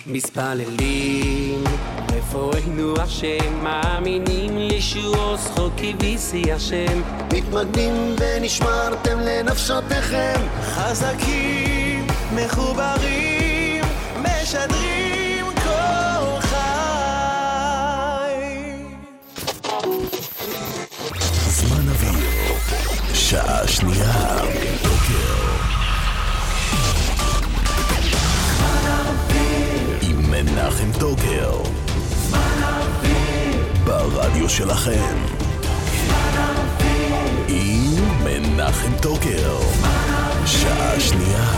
מתפללים רפואנו השם, מאמינים לישועות חוקי ויסי השם, מתמגנים ונשמרתם לנפשותיכם, חזקים מחוברים משדרים כל חי. זמן אוויר, שעה שנייה בוקר. עם מנחם טוקר. ברדיו שלכם. עם מנחם טוקר. שעה שנייה.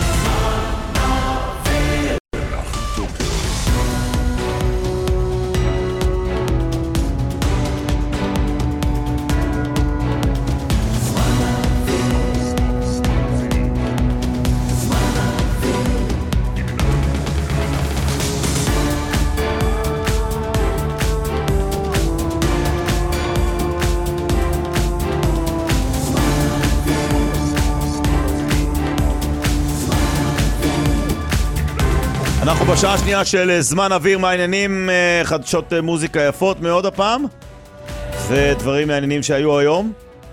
אנחנו בשעה השנייה של זמן אוויר, מעניינים, חדשות מוזיקה יפות מאוד הפעם ודברים מעניינים שהיו היום,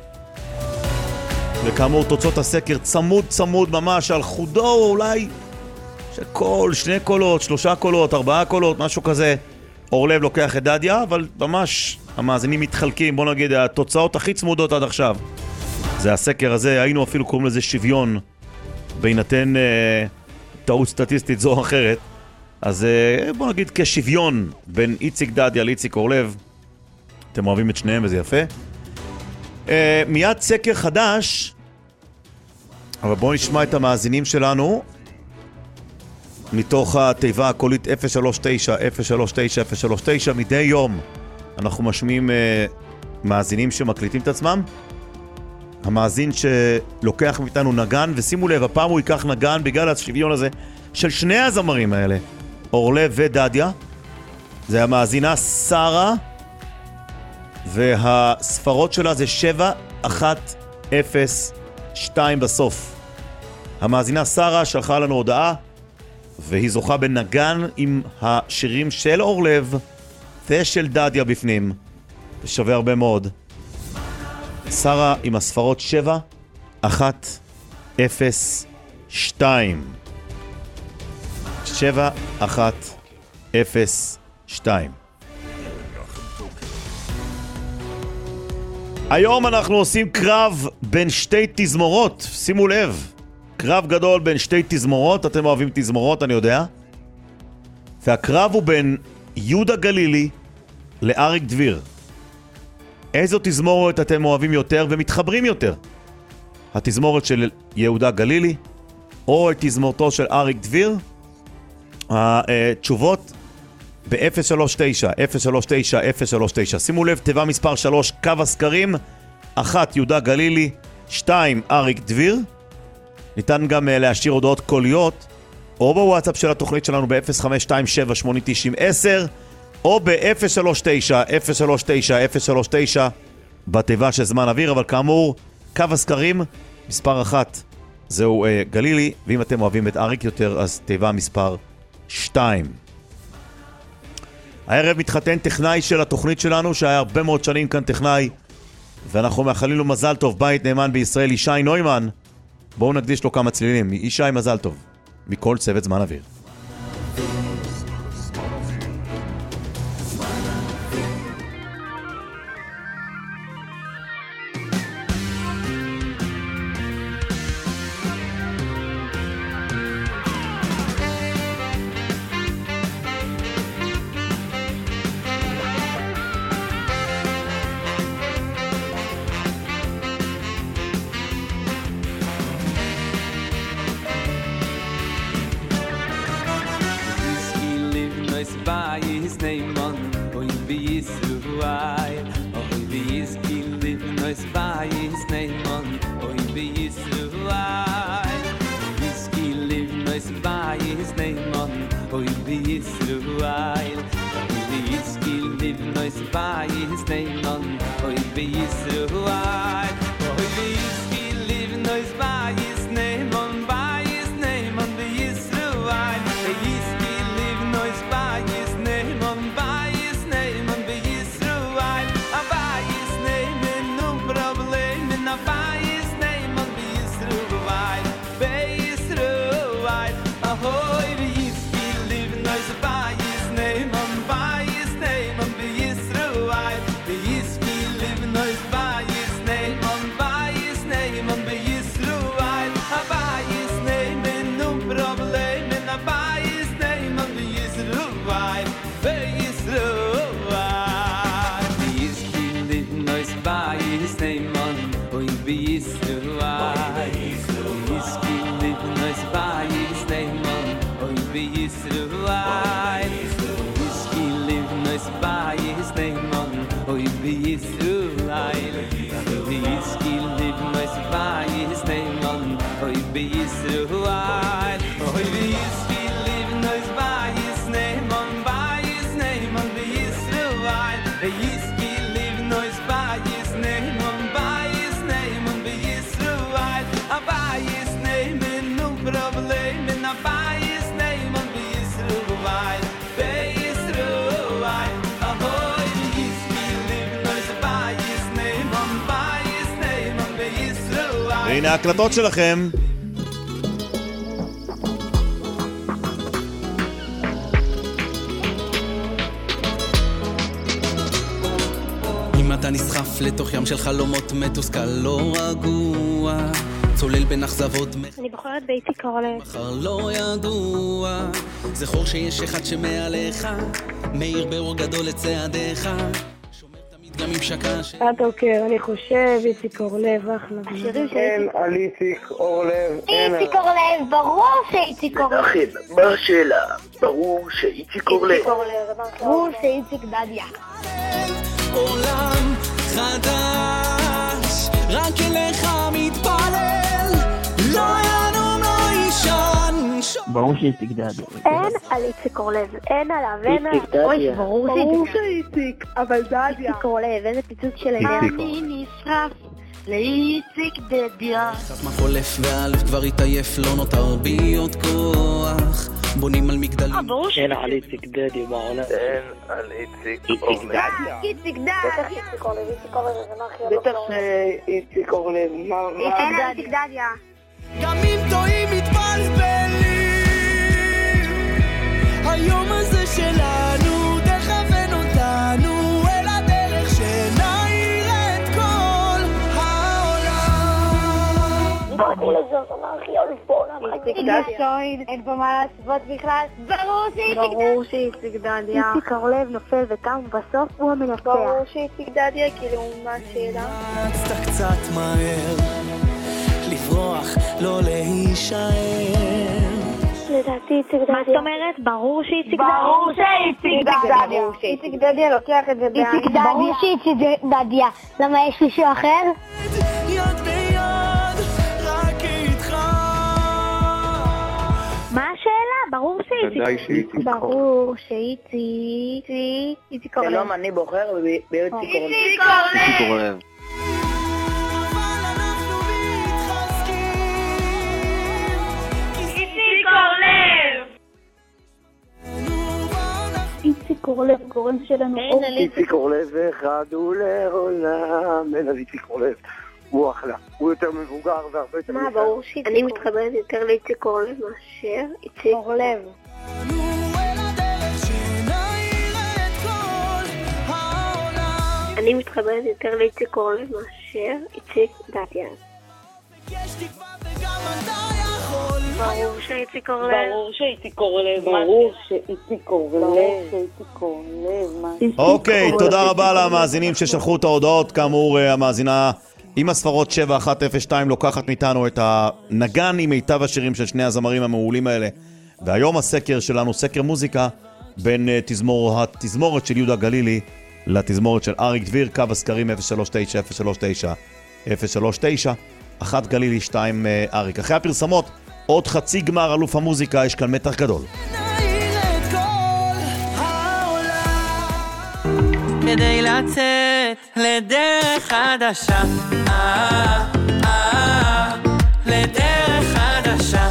וכאמור תוצאות הסקר צמוד ממש על חודו, אולי שקול, 2 קולות, 3 קולות, 4 קולות, משהו כזה. אורלב לוקח את דדיה, אבל ממש המאזינים מתחלקים. בוא נגיד התוצאות הכי צמודות עד עכשיו זה הסקר הזה, היינו אפילו קוראים לזה שוויון בהינתן טעות סטטיסטית זו או אחרת. אז בוא נגיד כשוויון בין איציק דדיה לאיציק אורלב. אתם אוהבים את שניהם וזה יפה. מיד סקר חדש, אבל בואו נשמע את המאזינים שלנו מתוך התיבה הקולית 039 039 039. מדי יום אנחנו משמיעים מאזינים שמקליטים את עצמם. המאזין שלוקח מאיתנו נגן, ושימו לב, הפעם הוא ייקח נגן בגלל השוויון הזה של שני הזמרים האלה, אורלב ודדיה. זה המאזינה שרה, והספרות שלה זה 7102 בסוף. המאזינה שרה שלחה לנו הודעה, והיא זוכה בנגן עם השירים של אורלב ושל דדיה בפנים. זה שווה הרבה מאוד. שרה עם הספרות 7102. 7102. היום אנחנו עושים קרב בין שתי תזמורות. שימו לב, קרב גדול בין שתי תזמורות. אתם אוהבים תזמורות, אני יודע. והקרב הוא בין יהודה גלילי לאריק דביר. איזו תזמורת אתם אוהבים יותר ומתחברים יותר? התזמורת של יהודה גלילי או את תזמורתו של אריק דביר? התשובות ב-039 039 039. שימו לב, תיבה מספר 3, קו הסקרים. 1 יהודה גלילי, 2 אריק דביר. ניתן גם להשאיר הודעות קוליות או בוואטסאפ של התוכנית שלנו ב-0527-8090-10 או ב-039 039 039 בתיבה של זמן אוויר. אבל כאמור, קו הסקרים מספר 1 זהו גלילי, ואם אתם אוהבים את אריק יותר אז תיבה מספר 2. הערב מתחתן טכנאי של התוכנית שלנו שהיה הרבה מאוד שנים כאן טכנאי, ואנחנו מאחלים לו מזל טוב, בית נאמן בישראל, ישי נוימן. בואו נקדיש לו כמה צלילים. ישי, מזל טוב מכל צוות זמן אוויר. Live be Yisrael. Whiskey live nice by his name on. Oy be Yisrael. Whiskey live nice by his name on. Oy be Yisrael. Oy be Whiskey live nice by his name on. By his name on be Yisrael. Whiskey live nice by his name on. By his name on be Yisrael. By his name no problem. By his name on be Yisrael. Be Yisrael. Ahoy Whiskey live nice by his name on. By his name on be Yisrael. והנה ההקלטות שלכם. אם אתה נסחף לתוך ים של חלומות מתוסכל לא רגוע צולל בין אכזבות אני בוחרת באיציק אורלב. מחר לא ידוע זכור שיש אחד שמעליך מאיר באור גדול לצעדיך שומר תמיד גם עם שקש אוקיי, אני חושב איציק אורלב אחלה. השירים של אין על איציק אורלב. איציק אורלב, ברור שאיציק אורלב. אחי, מה השאלה? ברור שאיציק אורלב. ברור שאיציק דדיה. עולם חדש רק אליך מתפלל לא ינום לא יישן ברור שאיציק דדיה. אין על איציק אורלב, אין עליו, אין על... איציק דדיה. ברור שאיציק, אבל דדיה. איציק אורלב, איזה פיצוץ של אני נשרף לאיציק דדיה. קצת מה חולף והלב כבר התעייף לא נותר בי עוד כוח בונים על מגדלים אין על איציק דדיה בעולם. אין על איציק אורלב. איציק דדיה. איציק אורלב, איציק אורלב זה מה הכי בטח שאיציק אורלב. אין על איציק דדיה. גם אם טועים מתבלבלים היום הזה שלנו תכוון אותנו אל הדרך שנעיר את כל העולם ברור לזה, זה מה הכי אלפונה. איציק דדיה. אין פה מה להסוות בכלל. ברור שאיציק דדיה. איציק אורלב נופל וקם ובסוף הוא המנצח. ברור שאיציק דדיה, כאילו מה השאלה? רצת קצת מהר לברוח, לא להישאר לדעתי איציק דדיה. מה זאת אומרת? ברור שאיציק דדיה. ברור שאיציק דדיה. איציק דדיה לוקח את זה בעין. איציק דדיה. ברור שאיציק דדיה. למה יש מישהו אחר? יד ביד רק איתך מה השאלה? ברור שאיציק. ברור שאיציק. איציק אורלב. שלום, אני בוחר באיציק אורלב. איציק אורלב. אבל אנחנו מתחזקים איציק אורלב. איציק אורלב, גורם שלנו. איציק אורלב אחד הוא לעולם. אין על איציק אורלב. הוא אחלה. הוא יותר מבוגר והרבה יותר מה, ברור שאיציק. אני מתחברת יותר לאיציק אורלב מאשר איציק אורלב. אל הדרך שנעיר את כל העולם אני מתחברת יותר לאיציק אורלב מאשר איציק דדיה. יש תקווה וגם אתה יכול ברור שאיציק אורלב. ברור שאיציק אורלב. ברור שאיציק אורלב. אוקיי, תודה רבה למאזינים ששלחו את ההודעות. כאמור, המאזינה עם הספרות 7102 לוקחת מאיתנו את הנגן עם מיטב השירים של שני הזמרים המעולים האלה. והיום הסקר שלנו, סקר מוזיקה בין התזמורת של יהודה גלילי לתזמורת של אריק דביר. קו הסקרים 039 1 גלילי 2 אריק. אחרי הפרסמות עוד חצי גמר אלוף המוזיקה, יש כאן מתח גדול. נעיר את כל העולם כדי לצאת לדרך חדשה, לדרך חדשה.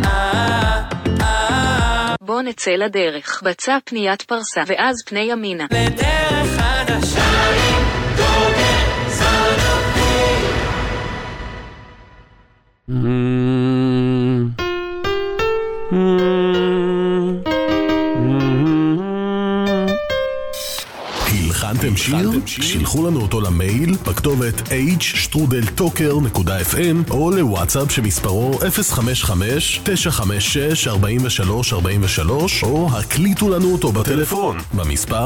בוא נצא לדרך. בצע פניית פרסה ואז פני ימינה. לדרך חדשה. הכנתם שיר? שילחו לנו אותו למייל בכתובת h@strudeltalker.fm או לוואטסאפ שמספרו 055-956-4343 או הקליטו לנו אותו בטלפון במספר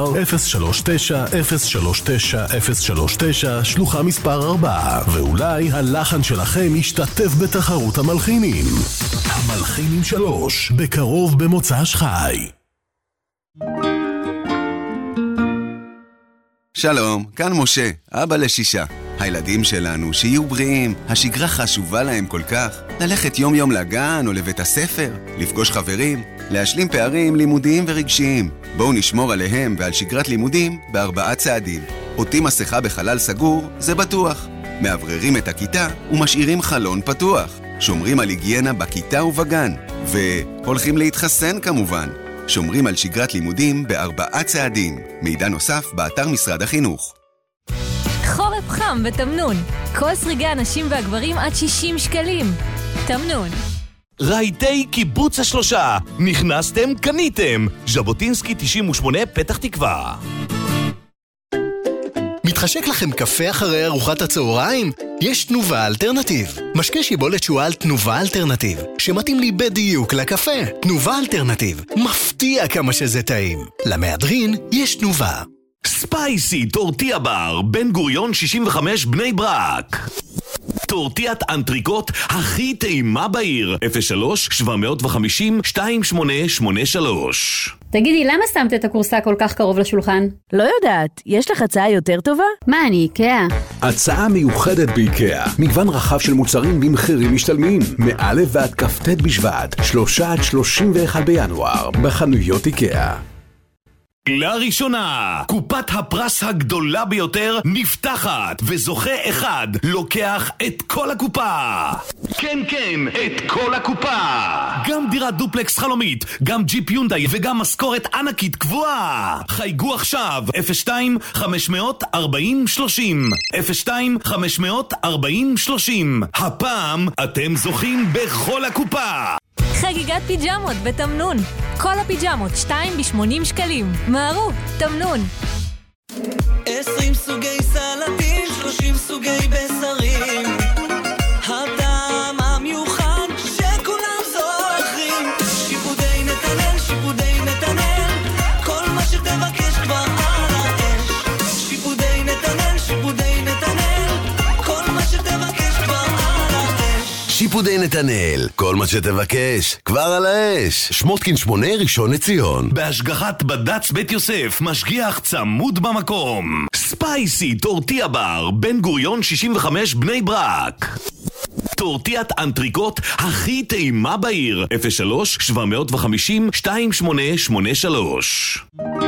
039-039-039 שלוחה מספר 4 ואולי הלחן שלכם ישתתף בתחרות המלחינים. המלחינים 3 בקרוב במוצ"ש חי. שלום, כאן משה, אבא ל6. הילדים שלנו שיהיו בריאים, השגרה חשובה להם כל כך. ללכת יום יום לגן או לבית הספר, לפגוש חברים, להשלים פערים לימודיים ורגשיים. בואו נשמור עליהם ועל שגרת לימודים ב4 צעדים. עוטים מסכה בחלל סגור, זה בטוח. מעבררים את הכיתה ומשאירים חלון פתוח. שומרים על היגיינה בכיתה ובגן. והולכים להתחסן כמובן. שומרים על שגרת לימודים ב4 צעדים. מידע נוסף באתר משרד החינוך. חורף חם בתמנון. כל סריגי הנשים והגברים עד 60 שקלים. תמנון. רהיטי קיבוץ השלושה. נכנסתם, קניתם. ז'בוטינסקי 98 פתח תקווה. מתחשק לכם קפה אחרי ארוחת הצהריים? יש תנובה אלטרנטיב. משקה שיבולת שועל תנובה אלטרנטיב, שמתאים לי בדיוק לקפה. תנובה אלטרנטיב. מפתיע כמה שזה טעים. למהדרין יש תנובה. ספייסי טורטיה בר, בן גוריון 65 בני ברק. טורטיית אנטריקוט הכי טעימה בעיר. 03-750-2883. תגידי, למה שמת את הקורסה כל כך קרוב לשולחן? לא יודעת, יש לך הצעה יותר טובה? מה, אני איקאה? הצעה מיוחדת באיקאה. מגוון רחב של מוצרים במחירים משתלמים. מא' ועד כ"ט בשבט, 3 עד 31 בינואר, בחנויות איקאה. לראשונה, קופת הפרס הגדולה ביותר נפתחת, וזוכה אחד לוקח את כל הקופה. כן, כן, את כל הקופה. גם דירת דופלקס חלומית, גם ג'יפ יונדאי וגם משכורת ענקית קבועה. חייגו עכשיו 02-540-30 02-540-30. הפעם אתם זוכים בכל הקופה. חגיגת פיג'מות בתמנון. כל הפיג'מות 2 ב-80 שקלים. מהרו, תמנון. 20 סוגי סלטים, 30 סוגי בשרים. הטעם המיוחד שכולם זוכרים. שיפודי נתנאל, שיפודי נתנאל. כל מה שתבקש כבר על האש. שיפודי נתנאל, שיפודי נתנאל. כל מה שתבקש כבר על האש. שיפודי נתנאל, כל מה שתבקש, כבר על האש. שמוטקין 8 ראשון לציון. בהשגחת בד"ץ בית יוסף, משגיח צמוד במקום. ספייסי טורטיה בר, בן גוריון 65 בני ברק. טורטיית אנטריקוט הכי טעימה בעיר. 03-750-2883.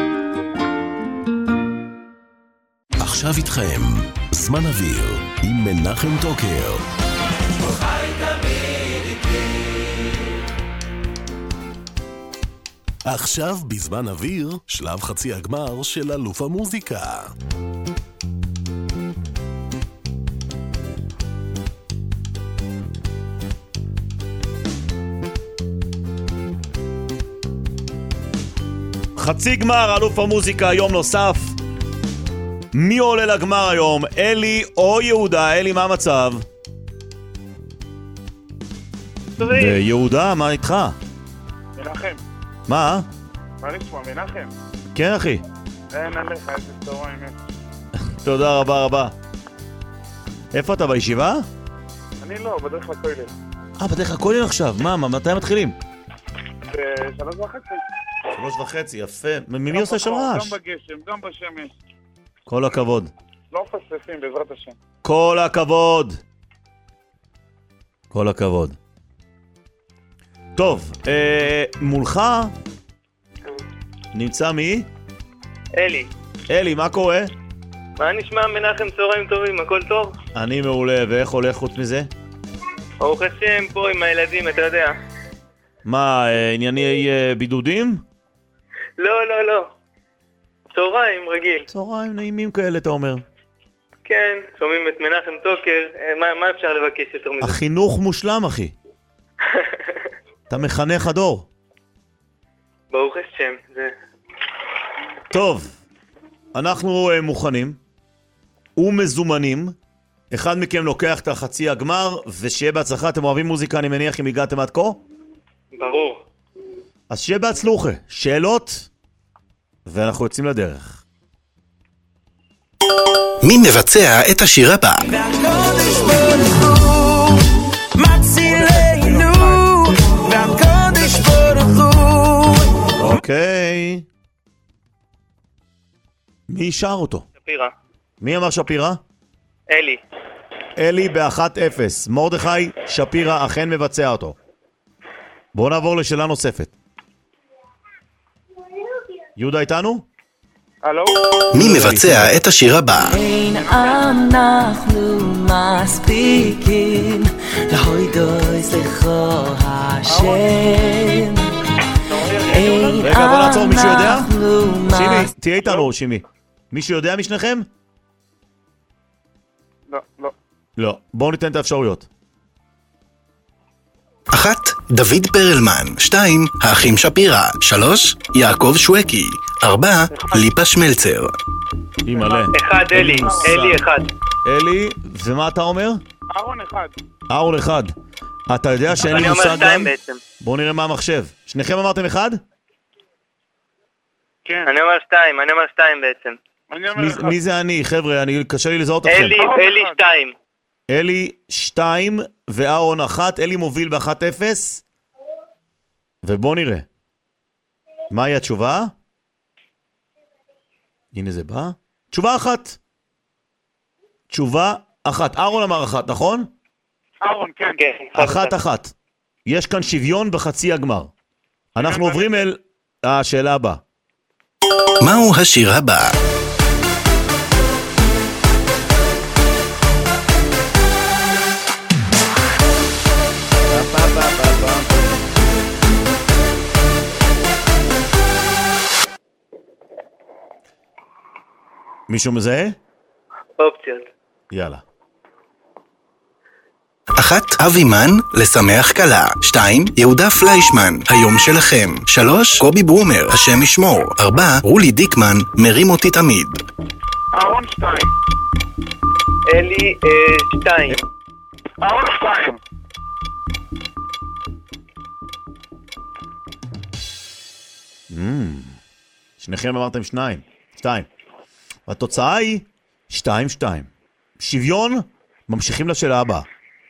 עכשיו איתכם, זמן אוויר, עם מנחם טוקר. עכשיו בזמן אוויר, שלב חצי הגמר של אלוף המוזיקה. חצי גמר אלוף המוזיקה, יום נוסף. מי עולה לגמר היום? אלי או יהודה? אלי, מה המצב? יהודה, מה איתך? מנחם. מה? מה נשמע, מנחם? כן, אחי. אין עליך, איזה צהריים. תודה רבה רבה. איפה אתה, בישיבה? אני לא, בדרך לכולל. בדרך לכולל עכשיו? מה, מתי מתחילים? ב3:30. 3:30, יפה. מי עושה שם רעש? גם בגשם, גם בשמש. כל הכבוד. לא מפספסים, בעזרת השם. כל הכבוד. כל הכבוד. טוב, מולך נמצא מי? אלי. אלי, מה קורה? מה נשמע, מנחם? צהריים טובים, הכל טוב? אני מעולה, ואיך הולך חוץ מזה? ברוך השם, פה עם הילדים, אתה יודע. מה, ענייני בידודים? לא, לא, לא. צהריים רגיל. צהריים נעימים כאלה, אתה אומר. כן, שומעים את מנחם טוקר, מה אפשר לבקש יותר מזה? החינוך מושלם, אחי. אתה מחנך הדור. ברוך השם, זה... טוב, אנחנו מוכנים ומזומנים. אחד מכם לוקח את החצי הגמר, ושיהיה בהצלחה. אתם אוהבים מוזיקה, אני מניח, אם הגעתם עד כה? ברור. אז שיהיה בהצלוחה. שאלות, ואנחנו יוצאים לדרך. מי מבצע את השיר הבא? והקודש ברוך הוא מצילנו, והקודש ברוך הוא. אוקיי. מי שר אותו? שפירה. מי אמר שפירה? אלי. אלי ב-1-0. מרדכי שפירה אכן מבצע אותו. בואו נעבור לשאלה נוספת. יהודה איתנו? הלו? מי מבצע את השיר הבא? אין אנחנו מספיקים להודות לך השם. רגע, בוא נעצור, מישהו יודע? שימי, תהיה איתנו, שימי. מישהו יודע משניכם? לא, לא. לא. בואו ניתן את האפשרויות. 1. דוד פרלמן. 2. האחים שפירה. 3. יעקב שווקי. 4. ליפה שמלצר. מלא. 1 אלי. אלי 1. אלי, ומה אתה אומר? אהרון 1. אהרון 1. אתה יודע שאין לי מושג גם? אני אומר 2 בעצם. בואו נראה מה המחשב. שניכם אמרתם 1? כן. אני אומר 2. אני אומר 2 בעצם. מי זה אני, חבר'ה? קשה לי לזהות אתכם. אלי 2. אלי 2 ואהרון 1. אלי מוביל ב-1-0. ובוא נראה. מהי התשובה? הנה זה בא. תשובה 1. תשובה 1. אהרון אמר 1, נכון? אהרון, כן. 1-1. יש כאן שוויון בחצי הגמר. אנחנו עוברים אל השאלה הבאה. מהו השיר הבא? מישהו מזהה? אופציות. יאללה. 1. אבימן, לשמח קלה. 2. יהודה פליישמן, היום שלכם. 3. קובי ברומר, השם ישמור. 4. רולי דיקמן, מרים אותי תמיד. אהרון 2. אלי 2. אהרון 2. שניכם אמרתם 2. והתוצאה היא 2-2. שוויון, ממשיכים לשאלה הבאה.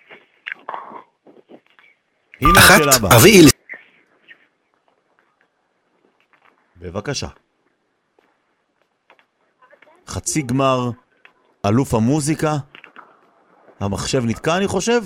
הנה השאלה הבאה. אביאל. בבקשה. חצי גמר, אלוף המוזיקה. המחשב נתקע, אני חושב.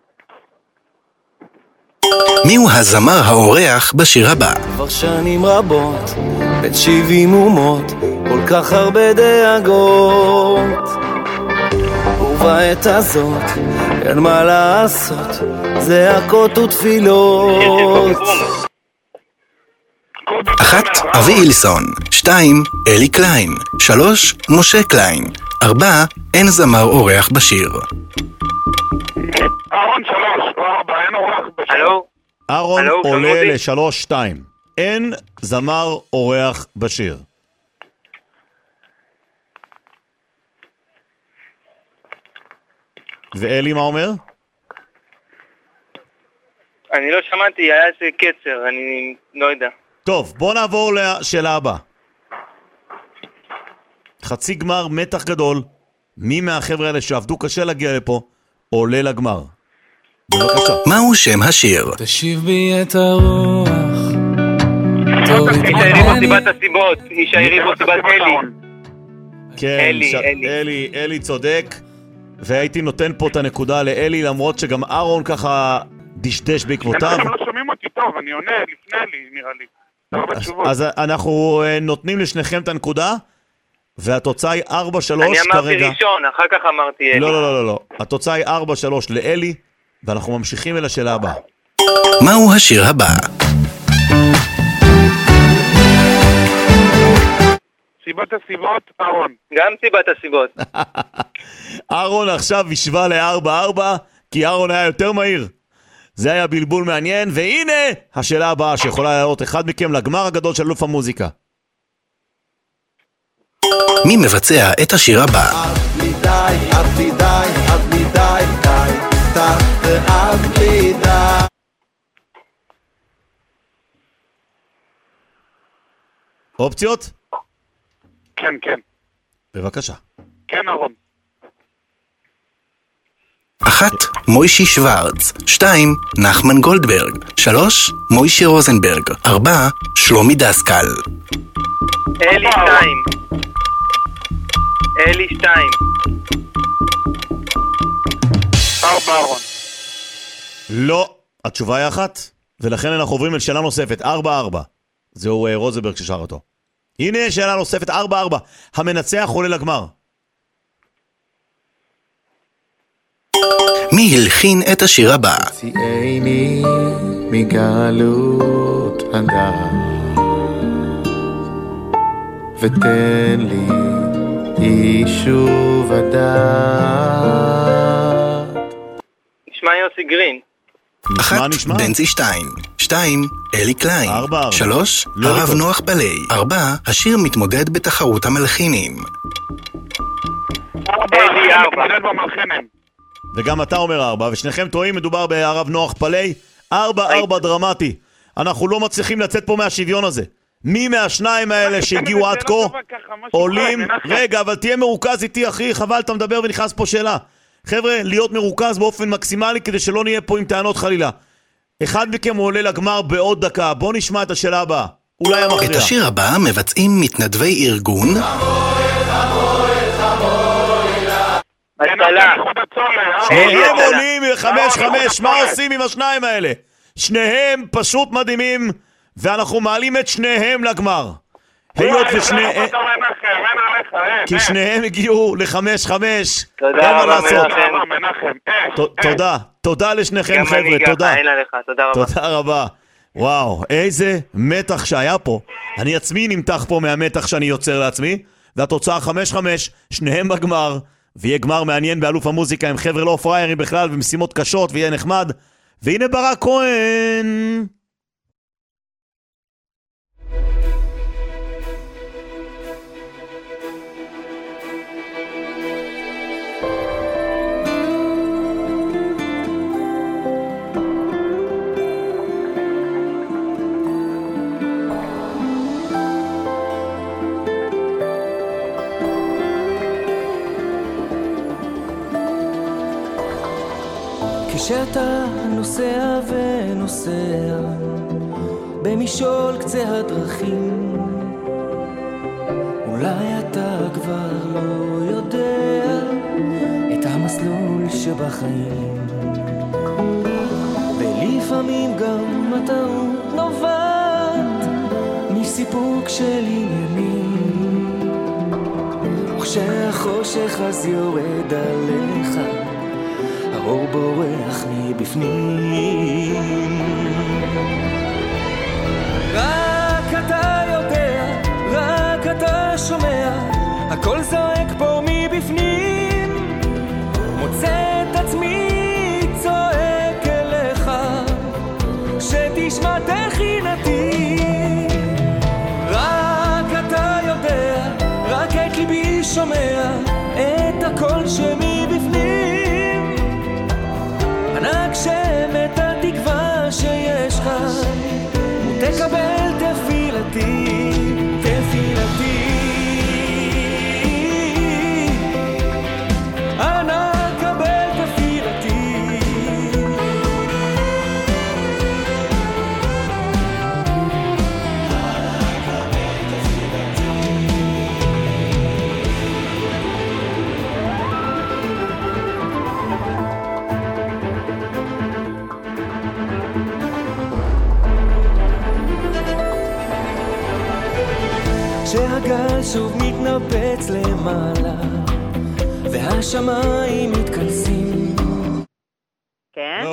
מיהו הזמר האורח בשיר הבא? כבר שנים רבות, בית 70 אומות, כל כך הרבה דאגות. ובעת הזאת, אין מה לעשות, זעקות ותפילות. 1. אבי אילסון. 2. אלי קליין. 3. משה קליין. 4. אין זמר אורח בשיר. אהרון 3 או 4, אין אורח בשיר. אהרון עולה ל-3-2. אין זמר אורח בשיר. ואלי מה אומר? אני לא שמעתי, היה איזה קצר, אני לא יודע. טוב, בוא נעבור לשאלה הבאה. חצי גמר, מתח גדול. מי מהחבר'ה האלה שעבדו קשה להגיע לפה עולה לגמר? בבקשה. מהו שם השיר? תשיב בי את הרוח. ישאירי בו סיבת הסיבות. ישאירי בו סיבת אלי. כן, אלי צודק. והייתי נותן פה את הנקודה לאלי, למרות שגם אהרון ככה דשדש בעקבותיו. הם לא שומעים אותי טוב, אני עונה לפני אלי, נראה לי. אז אנחנו נותנים לשניכם את הנקודה, והתוצאה היא 4-3 כרגע. אני אמרתי ראשון, אחר כך אמרתי אלי. לא. התוצאה היא 4-3 לאלי, ואנחנו ממשיכים אל השאלה הבאה. מהו השיר הבא? סיבת הסיבות, אהרון. גם סיבת הסיבות. אהרון עכשיו השווה ל-4-4, כי אהרון היה יותר מהיר. זה היה בלבול מעניין, והנה השאלה הבאה שיכולה לעלות אחד מכם לגמר הגדול של אלוף המוזיקה. מי מבצע את השיר הבא? את לי די, את לי די, את לי די, די, די, ואת לי די. אופציות? כן, כן. בבקשה. כן, אהרון. 1. מוישי שוורץ. 2. נחמן גולדברג. 3. מוישי רוזנברג. 4. שלומי דסקל. אלי 2. אלי 2. 4 אהרון. לא, התשובה היא 1, ולכן אנחנו עוברים לשאלה נוספת, 4-4. זהו רוזנברג ששר אותו. הנה שאלה נוספת, 4-4. המנצח עולה לגמר. מי הלחין את השיר הבא? תהייני מגלות הדר ותן לי יישוב הדעת. נשמע יוסי גרין. 1. בנצי שטיין. 2. אלי קליין. 3. הרב נוח בלי. 4. השיר מתמודד בתחרות המלחינים. אלי 4. מתמודד במלחינים. וגם אתה אומר 4, ושניכם טועים, מדובר בהרב נוח פלי. 4-4 דרמטי. אנחנו לא מצליחים לצאת פה מהשוויון הזה. מי מהשניים האלה שהגיעו עד כה עולים... רגע, אבל תהיה מרוכז איתי, אחי, חבל, אתה מדבר ונכנס פה שאלה. חבר'ה, להיות מרוכז באופן מקסימלי כדי שלא נהיה פה עם טענות חלילה. אחד מכם עולה לגמר בעוד דקה. בוא נשמע את השאלה הבאה. אולי המכריע. את השיר הבא מבצעים מתנדבי ארגון שניהם עולים 5-5. מה עושים עם השניים האלה? שניהם פשוט מדהימים, ואנחנו מעלים את שניהם לגמר. היות ושניהם... כי שניהם הגיעו ל5-5. תודה רבה תודה. תודה לשניכם חבר'ה. תודה. תודה רבה. וואו, איזה מתח שהיה פה. אני עצמי נמתח פה מהמתח שאני יוצר לעצמי, והתוצאה 5-5, שניהם בגמר, ויהיה גמר מעניין באלוף המוזיקה עם חבר'ה לא פריירים בכלל ומשימות קשות ויהיה נחמד. והנה ברק כהן. כשאתה נוסע ונוסע במשעול קצה הדרכים, אולי אתה כבר לא יודע את המסלול שבחיים, ולפעמים גם הטעות נובעת מסיפוק של עניינים, וכשהחושך אז יורד עליך האור בורח מבפנים. רק אתה יודע, רק אתה שומע, הכל זועק פה מבפנים. מוצא את עצמי צועק אליך, שתשמע תחינתי. רק אתה יודע, רק את ליבי שומע, את הכל שמבפנים. ענק שם את התקווה שיש לך, ותקבל תפילתי, תפילתי. ענק קבל תפילתי. כשהגל שוב מתנפץ למעלה והשמיים מתכנסים. כן?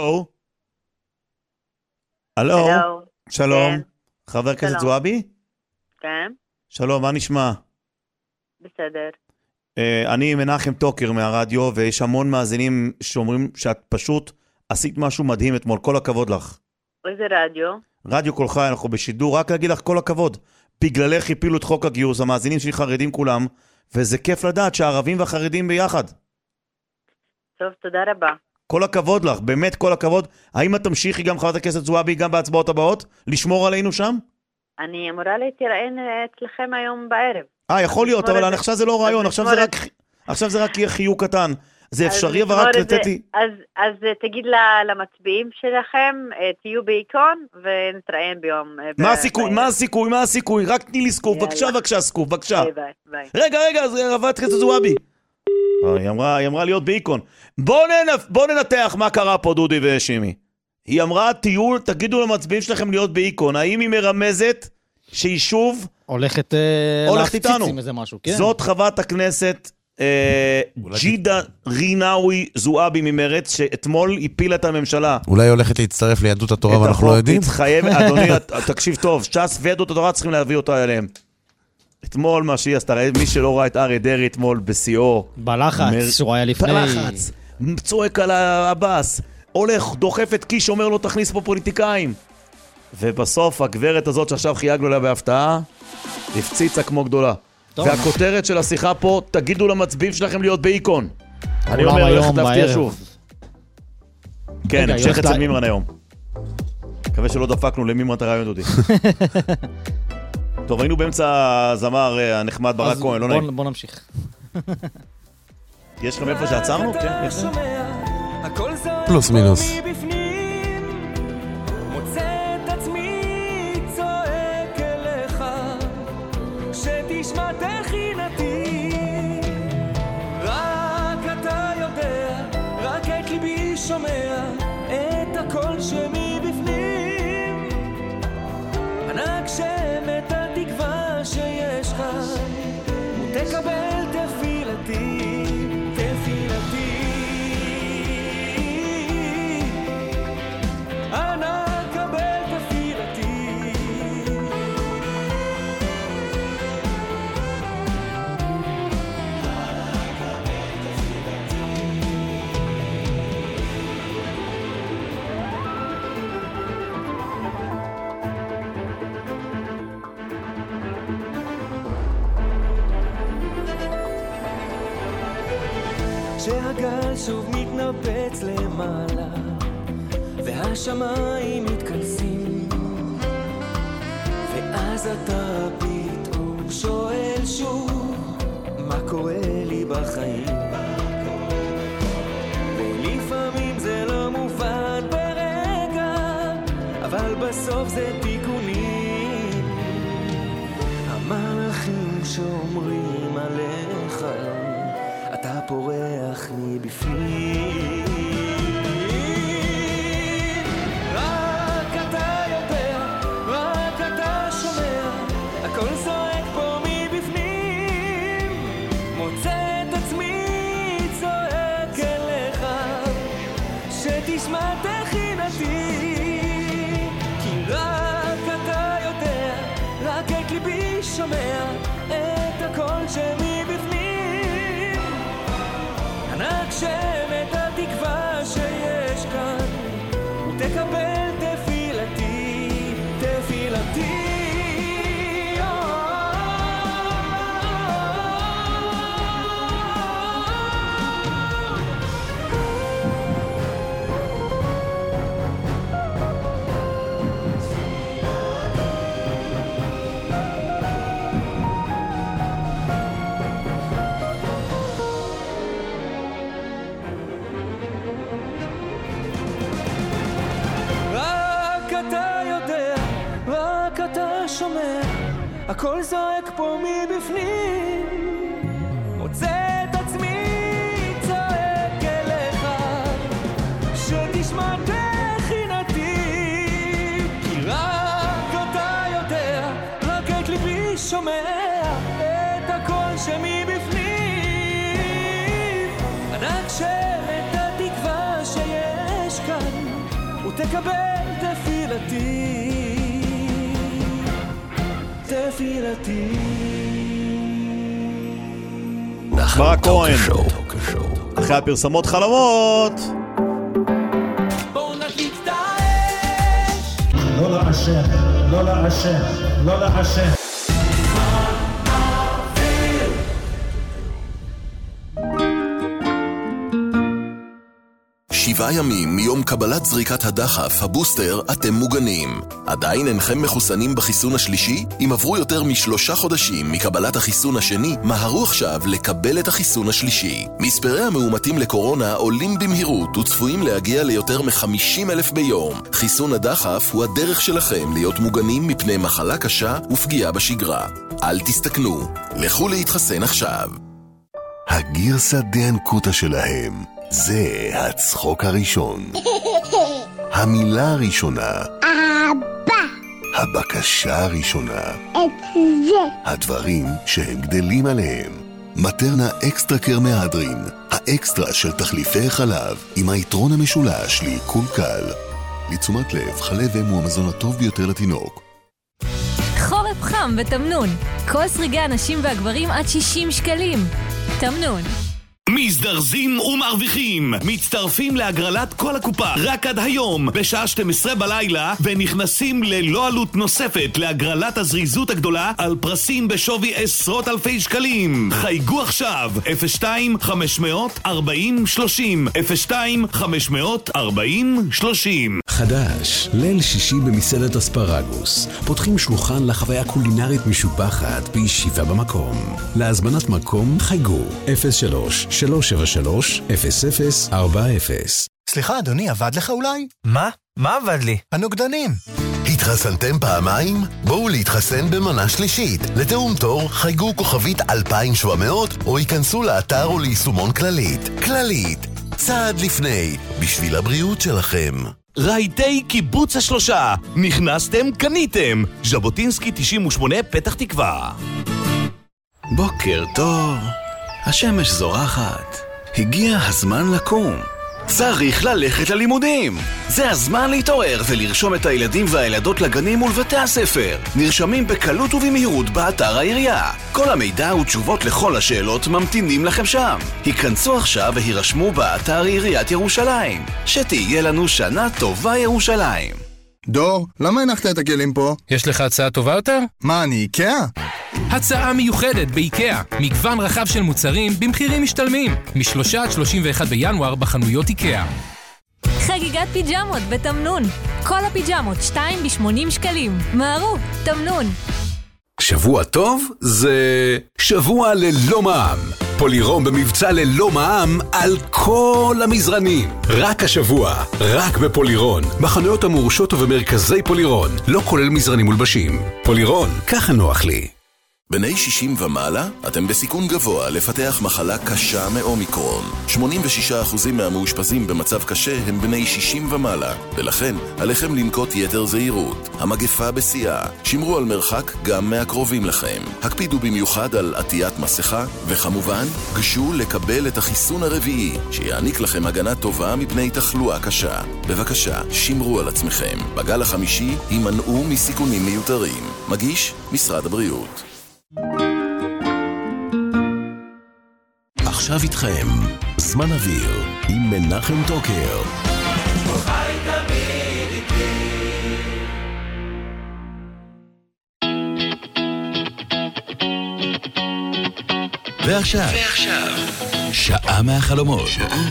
הלו? שלום. חבר הכנסת זועבי? כן. שלום, מה נשמע? בסדר. אני מנחם טוקר מהרדיו, ויש המון מאזינים שאומרים שאת פשוט עשית משהו מדהים אתמול, כל הכבוד לך. איזה רדיו? רדיו כל חי, אנחנו בשידור, רק להגיד לך כל הכבוד. בגללך הפילו את חוק הגיוס, המאזינים שלי חרדים כולם, וזה כיף לדעת שהערבים והחרדים ביחד. טוב, תודה רבה. כל הכבוד לך, באמת כל הכבוד. האם את תמשיכי גם חברת הכנסת זועבי גם בהצבעות הבאות? לשמור עלינו שם? אני אמורה להתראיין אצלכם היום בערב. יכול להיות, אבל עכשיו זה לא רעיון, עכשיו זה רק יהיה חיוק קטן. זה אפשרי, אבל רק לתת לי... אז תגיד למצביעים שלכם, תהיו בעיקרון, ונתראיין ביום... מה הסיכוי? רק תני לי סקופ, בבקשה, סקופ, בבקשה. ביי. רגע, זה חברת הכנסת זועבי. היא אמרה להיות בעיקרון. בוא ננתח מה קרה פה, דודי ושימי. היא אמרה, תגידו למצביעים שלכם להיות בעיקרון. האם היא מרמזת שהיא שוב... הולכת איתנו. זאת חברת הכנסת ג'ידה רינאוי זועבי ממרץ, שאתמול הפילה את הממשלה. אולי הולכת להצטרף ליהדות התורה ואנחנו לא יודעים? אדוני, תקשיב טוב, ש"ס ויהדות התורה צריכים להביא אותה אליהם. אתמול מה שהיא עשתה, מי שלא ראה את אריה דרעי אתמול בשיאו. בלחץ, שהוא היה לפני. בלחץ, צועק על הבאס, הולך, דוחף את קיש, אומר לו תכניס פה פוליטיקאים. ובסוף הגברת הזאת שעכשיו חייגנו לה בהפתעה, הפציצה כמו גדולה. והכותרת של השיחה פה, תגידו למצביעים שלכם להיות באיקון. אני אומר, הולכת להפתיע שוב. כן, המשך אצל מימרן היום. מקווה שלא דפקנו למימרן את הרעיון דודי. טוב, היינו באמצע הזמר הנחמד ברק כהן, לא נעים. בוא נמשיך. יש לכם איפה שעצרנו? כן, יש לכם. פלוס מינוס. תשמע תחינתי, רק אתה יודע, רק את ליבי שומע את הקול שמבפנים, ענק שם את התקווה שיש לך, ותקבל תפילתי, תפילתי, ענק קבל תפילתי. כשהגל שוב מתנפץ למעלה והשמיים מתכנסים, ואז אתה פתאום שואל שוב מה קורה לי בחיים, ולפעמים זה לא מובן ברגע, אבל בסוף זה תיקונים, המלאכים שומרים עליך, אתה פורח מבפנים, רק אתה יודע, רק אתה שומע, הכל זועק פה מבפנים, מוצא את עצמי צועק אליך, שתשמע תחינתי, כי רק אתה יודע, רק את ליבי שומע את הכל שמבפנים, ענק שם את התקווה שיש כאן, ותקבל תפילתי, תפילתי. שומע, הכל זועק פה מבפנים, מוצא את עצמי צועק אליך, שתשמע תחינתי, כי רק אתה יודע, רק את ליבי שומע את הכל שמבפנים, ענק שם את התקווה שיש כאן, ותקבל תפילתי, תפילתי. ברק כהן, אחרי הפרסמות חלומות. בואו נדליק את האש, לא לעשן, לא לעשן, לא לעשן. 7 ימים מיום קבלת זריקת הדחף, הבוסטר, אתם מוגנים. עדיין אינכם מחוסנים בחיסון השלישי? אם עברו יותר מ3 חודשים מקבלת החיסון השני, מהרו עכשיו לקבל את החיסון השלישי. מספרי המאומתים לקורונה עולים במהירות וצפויים להגיע ליותר מ-50,000 ביום. חיסון הדחף הוא הדרך שלכם להיות מוגנים מפני מחלה קשה ופגיעה בשגרה. אל תסתכנו, לכו להתחסן עכשיו. הגרסה דאנקוטה שלהם זה הצחוק הראשון. המילה הראשונה. אבא. הבקשה הראשונה. את זה. הדברים שהם גדלים עליהם. מטרנה אקסטרה קר מהדרין, האקסטרה של תחליפי חלב עם היתרון המשולש לעיכול קל. לתשומת לב, חלב אם הוא המזון הטוב ביותר לתינוק. חורף חם ותמנון. כל סריגי הנשים והגברים עד 60 שקלים. תמנון. מזדרזים ומרוויחים, מצטרפים להגרלת כל הקופה רק עד היום בשעה 12 בלילה, ונכנסים ללא עלות נוספת להגרלת הזריזות הגדולה על פרסים בשווי עשרות אלפי שקלים. חייגו עכשיו 02-540-30 02-540-30. חדש, ליל שישי במסעדת אספרגוס. פותחים שולחן לחוויה קולינרית משובחת בישיבה במקום. להזמנת מקום חייגו 03-373-0040. סליחה אדוני, עבד לך אולי? מה? מה עבד לי? הנוגדנים. התחסנתם פעמיים? בואו להתחסן במנה שלישית. לתאום תור חייגו כוכבית 2700 או ייכנסו לאתר או ליישומון כללית. כללית, צעד לפני, בשביל הבריאות שלכם. רהיטי קיבוץ השלושה, נכנסתם, קניתם. ז'בוטינסקי 98 פתח תקווה. בוקר טוב, השמש זורחת, הגיע הזמן לקום. צריך ללכת ללימודים. זה הזמן להתעורר ולרשום את הילדים והילדות לגנים ולבתי הספר. נרשמים בקלות ובמהירות באתר העירייה. כל המידע ותשובות לכל השאלות ממתינים לכם שם. היכנסו עכשיו והירשמו באתר עיריית ירושלים. שתהיה לנו שנה טובה ירושלים. דור, למה הנחת את הכלים פה? יש לך הצעה טובה יותר? מה, אני איקאה? הצעה מיוחדת באיקאה. מגוון רחב של מוצרים במחירים משתלמים. מ3 עד 31 בינואר בחנויות איקאה. חגיגת פיג'מות בתמנון. כל הפיג'מות 2 ב-80 שקלים. מהרו, תמנון. שבוע טוב זה שבוע ללא מע"מ. פולירום במבצע ללא מע"מ על כל המזרנים. רק השבוע, רק בפולירון, בחנויות המורשות ובמרכזי פולירון, לא כולל מזרנים מולבשים. פולירון, ככה נוח לי. בני 60 ומעלה, אתם בסיכון גבוה לפתח מחלה קשה מאומיקרון. 86% מהמאושפזים במצב קשה הם בני 60 ומעלה, ולכן עליכם לנקוט יתר זהירות. המגפה בשיאה, שמרו על מרחק גם מהקרובים לכם. הקפידו במיוחד על עטיית מסכה, וכמובן, גשו לקבל את החיסון הרביעי, שיעניק לכם הגנה טובה מפני תחלואה קשה. בבקשה, שמרו על עצמכם. בגל החמישי, הימנעו מסיכונים מיותרים. מגיש משרד הבריאות. עכשיו איתכם, זמן אוויר עם מנחם טוקר. ועכשיו, שעה מהחלומות.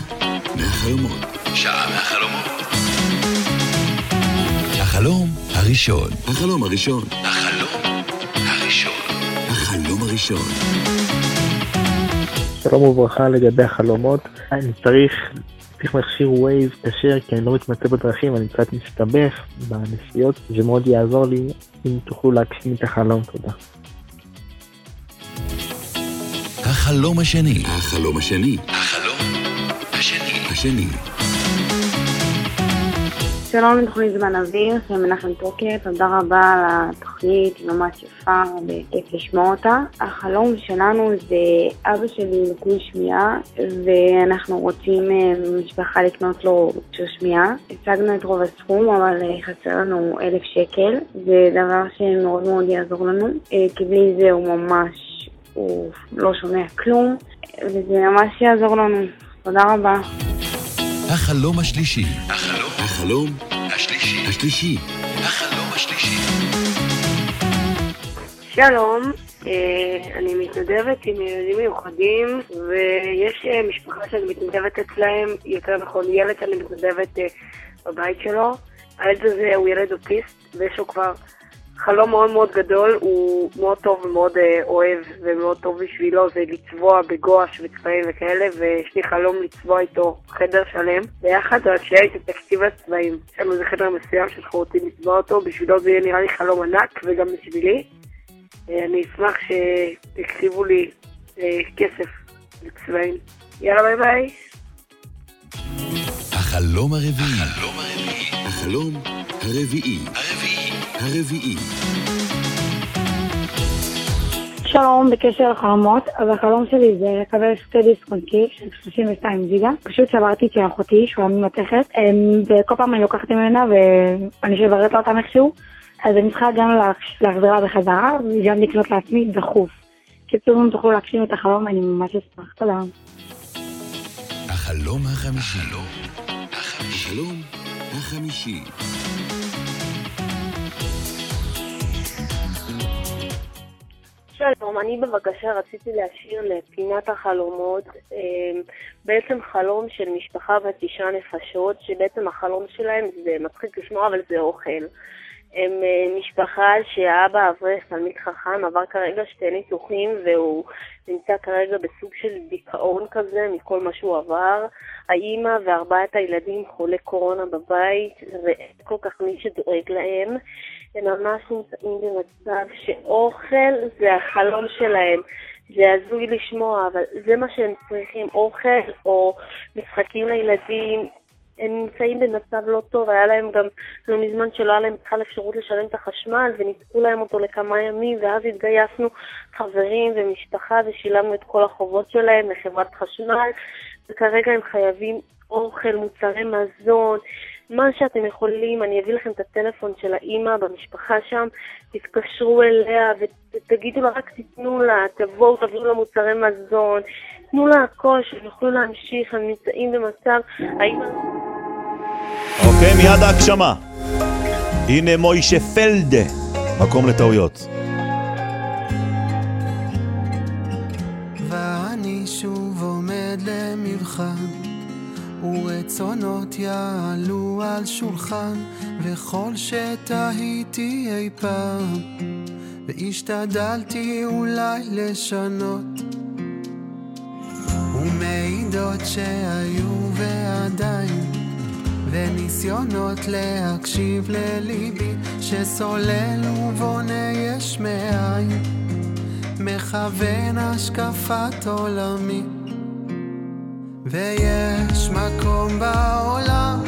החלום הראשון. שלום וברכה לגבי החלומות. אני צריך מכשיר ווייז כשר כי אני לא מתמצא בדרכים, אני קצת מסתבך בנסיעות, זה מאוד יעזור לי אם תוכלו להגשים את החלום. תודה. החלום השני. שלום לתוכנית זמן אוויר, של מנחם טוקר, תודה רבה על התוכנית, היא ממש יפה וכיף לשמוע אותה. החלום שלנו זה אבא שלי לקוי שמיעה, ואנחנו רוצים משפחה לקנות לו מכשיר שמיעה. השגנו את רוב הסכום, אבל חסר לנו 1,000 שקל, זה דבר שמאוד מאוד יעזור לנו, כי בלי זה הוא לא שומע כלום, וזה ממש יעזור לנו. תודה רבה. החלום השלישי. שלום, אני מתנדבת עם ילדים מיוחדים, ויש משפחה שאני מתנדבת אצלהם, יותר נכון ילד שאני מתנדבת בבית שלו. הילד הזה הוא ילד אוטיסט, ויש לו כבר חלום מאוד מאוד גדול, הוא מאוד טוב ומאוד אוהב, ומאוד טוב בשבילו זה לצבוע בגואש וצבעים וכאלה, ויש לי חלום לצבוע איתו חדר שלם ביחד, רק שיהיה את התקציב הצבעים. יש לנו איזה חדר מסוים שאנחנו רוצים לצבוע אותו, בשבילו זה יהיה נראה לי חלום ענק, וגם בשבילי. אני אשמח שתקציבו לי כסף לצבעים. יאללה ביי ביי. החלום הרביעי. החלום הרביעי. שלום, בקשר לחלומות, אז החלום שלי זה לקבל שתי דיסק און-קי של 32 ג'יגה. פשוט שברתי את אחותי שהוא היה ממתכת, וכל פעם אני לוקחת ממנה ואני שברת לה אותם איכשהו, אז אני צריכה גם להחזרה בחזרה וגם לקנות לעצמי דחוף. קיצור, אם תוכלו להגשים את החלום, אני ממש אשמח. תודה. החלום החמישי. החלום החמישי. שלום, אני בבקשה רציתי להשאיר לפינת החלומות בעצם חלום של משפחה בת 9 נפשות, שבעצם החלום שלהם זה מצחיק לשמוע, אבל זה אוכל. הם משפחה שהאבא אברך תלמיד חכם, עבר כרגע 2 ניתוחים והוא נמצא כרגע בסוג של דיכאון כזה מכל מה שהוא עבר. האמא ו4 הילדים חולי קורונה בבית ואין כל כך מי שדואג להם. הם ממש נמצאים במצב שאוכל זה החלום שלהם. זה הזוי לשמוע, אבל זה מה שהם צריכים, אוכל או משחקים לילדים. הם נמצאים במצב לא טוב, היה להם גם לא מזמן שלא היה להם בכלל אפשרות לשלם את החשמל, וניתקו להם אותו לכמה ימים, ואז התגייסנו חברים ומשפחה, ושילמנו את כל החובות שלהם לחברת חשמל, וכרגע הם חייבים אוכל, מוצרי מזון, מה שאתם יכולים. אני אביא לכם את הטלפון של האמא במשפחה שם, תתקשרו אליה ותגידו לה, רק תתנו לה, תבואו, תביאו לה מוצרי מזון, תנו לה הכל, שהם יוכלו להמשיך, הם נמצאים במצב, האמא... אוקיי, מיד ההגשמה. הנה מוישה פלדה, מקום לטעויות. ואני שוב עומד למבחן, ורצונות יעלו על שולחן, וכל שתהיתי אי פעם, והשתדלתי אולי לשנות, ומעידות שהיו ועדיין, וניסיונות להקשיב לליבי שסולל ובונה יש מאין, מכוון השקפת עולמי. ויש מקום בעולם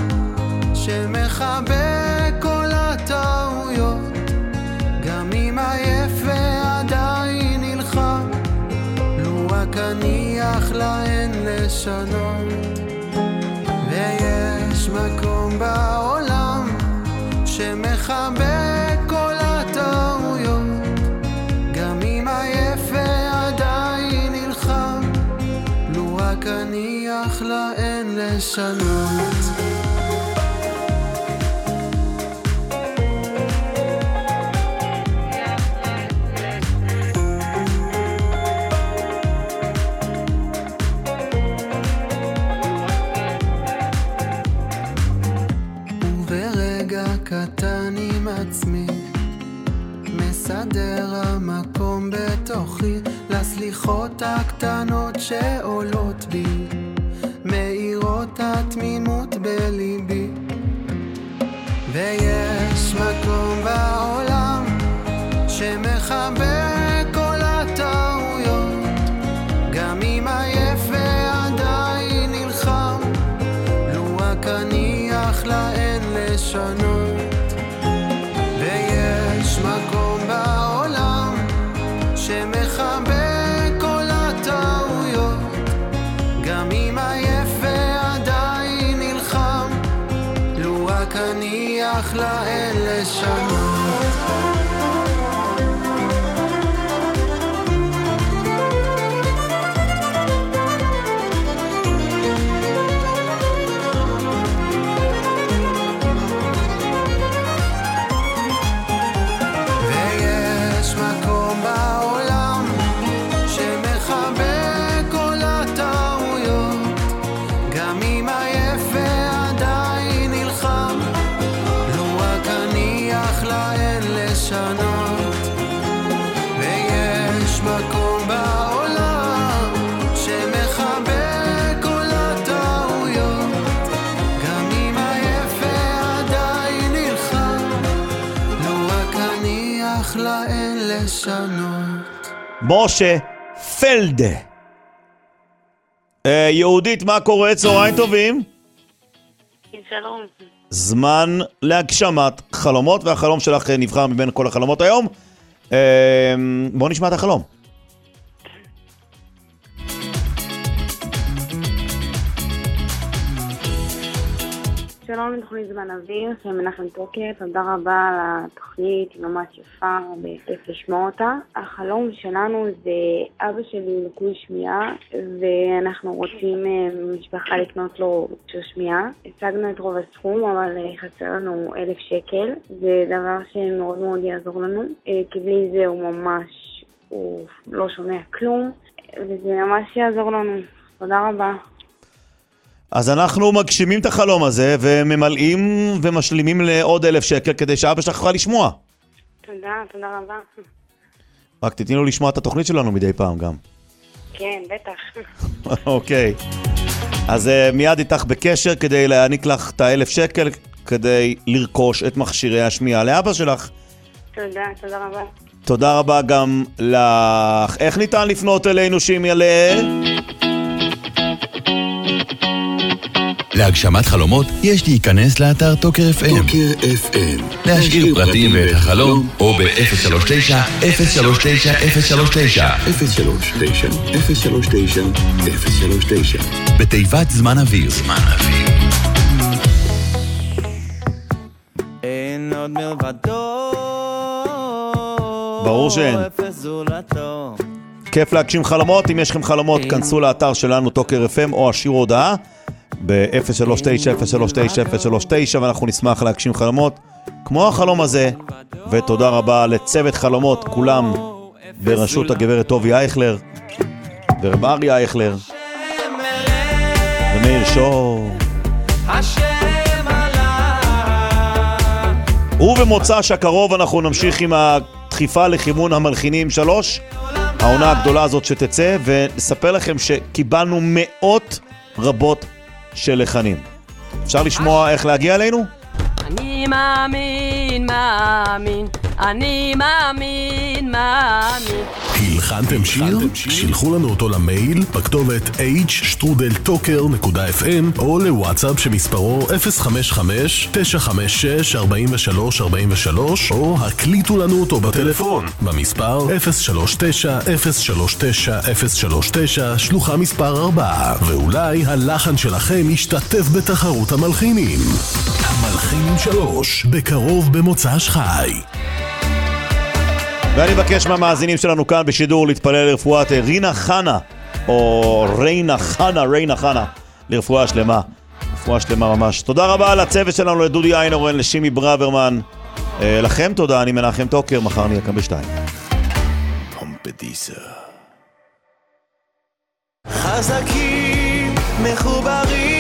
שמחבק כל הטעויות, גם אם עייף ועדיין נלחם, לו רק אניח להן לשנות. ויש מקום בעולם שמחבק כל הטעויות, גם אם עייף ועדיין נלחם, לו רק אניח להן לשנות. קטן עם עצמי, מסדר המקום בתוכי לסליחות הקטנות שעולות בי, מאירות התמימות בליבי. ויש מקום בעולם שמחבק כל הטעויות, גם אם עייף ועדיין נלחם, לו רק אניח להן לשנות. ויש מקום בעולם שמחבק כל הטעויות, גם אם עייף ועדיין נלחם, לו רק אניח להן לשנות. מקום משה פלדה. יהודית, מה קורה? צהריים טובים. שלום. זמן להגשמת חלומות, והחלום שלך נבחר מבין כל החלומות היום. בואו נשמע את החלום. שלום לתוכנית זמן אוויר, של מנחם טוקר, תודה רבה על התוכנית, היא ממש יפה, בכיף לשמוע אותה. החלום שלנו זה אבא שלי לקוי שמיעה, ואנחנו רוצים משפחה לקנות לו מכשיר שמיעה. השגנו את רוב הסכום, אבל חסר לנו 1,000 שקל, זה דבר שמאוד מאוד יעזור לנו, כי בלי זה הוא לא שומע כלום, וזה ממש יעזור לנו. תודה רבה. אז אנחנו מגשימים את החלום הזה, וממלאים ומשלימים לעוד 1,000 שקל, כדי שאבא שלך יוכל לשמוע. תודה רבה. רק תתני לו לשמוע את התוכנית שלנו מדי פעם גם. כן, בטח. אוקיי. אז מיד איתך בקשר כדי להעניק לך את 1,000 שקל, כדי לרכוש את מכשירי השמיעה לאבא שלך. תודה רבה. תודה רבה גם לך. איך ניתן לפנות אלינו שימי עליה? להגשמת חלומות יש להיכנס לאתר טוקר FM. טוקר FM. להשאיר פרטים ואת החלום, או ב-039-039-039. 039-039-039. בתיבת זמן אוויר. אין עוד מלבדו. ברור שאין. כיף להגשים חלומות. אם יש לכם חלומות, כנסו לאתר שלנו טוקר FM או השאירו הודעה ב-039-039-039, ואנחנו נשמח להגשים חלומות כמו החלום הזה. ותודה רבה לצוות חלומות כולם בראשות הגברת טובי אייכלר ורב אריה אייכלר ומאיר שור. ובמוצא שקרוב אנחנו נמשיך עם הדחיפה לכיוון המלחינים 3, העונה הגדולה הזאת שתצא, ונספר לכם שקיבלנו מאות רבות של לחנים. אפשר לשמוע איך להגיע אלינו? אני מאמין, אני מאמין. הלחנתם שיר? שילחו לנו אותו למייל בכתובת h@talker.fm או לוואטסאפ שמספרו 055-956-4343 או הקליטו לנו אותו בטלפון במספר 039-039-039 שלוחה מספר 4, ואולי הלחן שלכם ישתתף בתחרות המלחינים. המלחינים 3 בקרוב במוצ"ש חי. ואני מבקש מהמאזינים שלנו כאן בשידור להתפלל לרפואת רינה חנה, או רינה חנה, לרפואה שלמה. רפואה שלמה ממש. תודה רבה לצוות שלנו, לדודי איינורן, לשימי ברוורמן. לכם תודה, אני מנחם טוקר, מחר נהיה כאן ב2. פומפדיסה. חזקים, מחוברים.